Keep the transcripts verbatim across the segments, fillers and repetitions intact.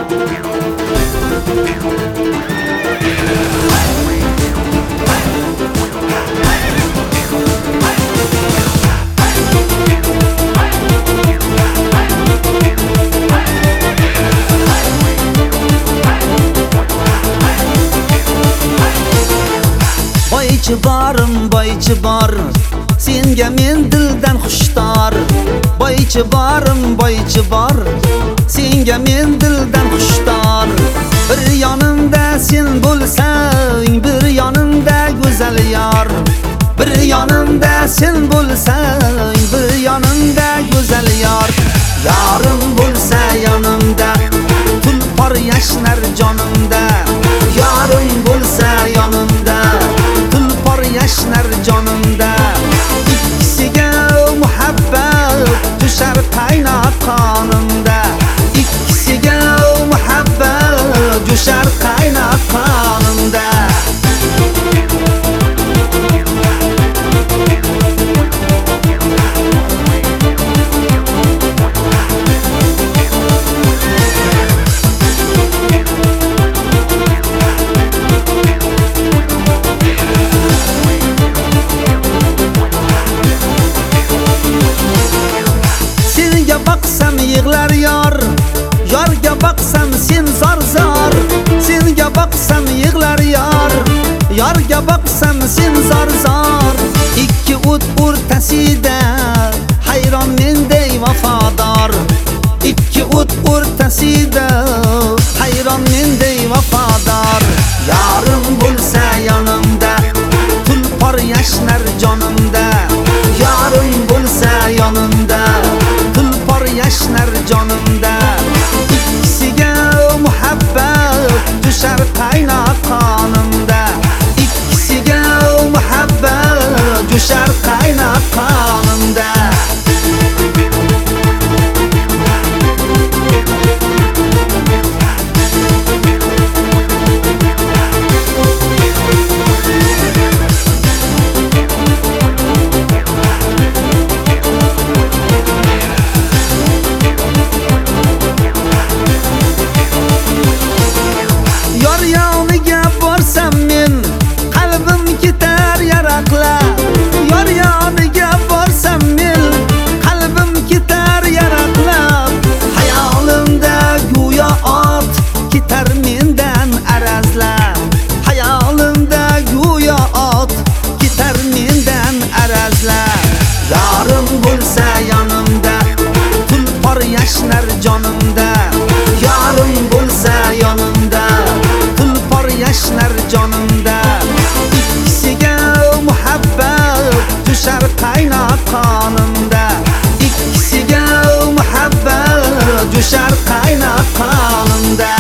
Boychi borim, boychi bor, senga men dildan xushtor. Boychi borim, boychi bor, senga men dildan xushtor. Bir yonimda sen bo'lsang, bir yonimda go'zal yor. Bir yonimda sen bo'lsang, bir yonimda go'zal yor. Yorim bo'lsa yonimda, tulpor yashnar jonimda. Yorim bo'lsa yonimda, tulpor yashnar jonimda. Ikkisiga muhabbat tushar qaynab qonimda. Ikkisiga muhabbat tushar qaynab qonimda. Baksam yig'lar yor, yorga baksam sen zor zor. Senga baksam yig'lar yor, yorga baksam sen zor zor. Ikki o't o'rtasida hayron menday vafodor. Ikki o't o'rtasida hayron menday vafodor. Yorim bo'lsa yonimda, tulpor yashnar jonimda. Yorim bo'lsa yonimda, yashnar jonimda. Ikkisiga muhabbat tushar qaynab qonimda. Ikkisiga muhabbat tushar qaynab qonimda. Yorim bo'lsa yonimda, tulpor yashnar jonimda. Yorim bo'lsa yonimda, tulpor yashnar jonimda. Ikkisiga muhabbat tushar qaynab qonimda. Ikkisiga muhabbat tushar qaynab qonimda.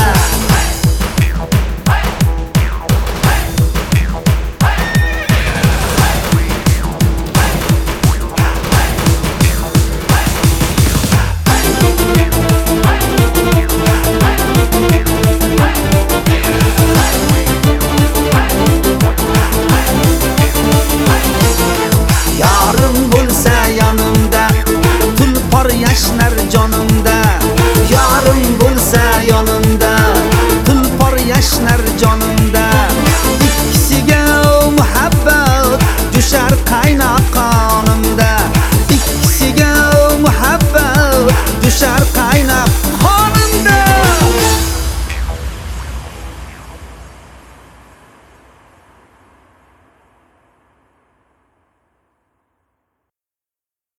Yashnar jonimda. Yorim bo'lsa yonimda, tulpor yashnar jonimda.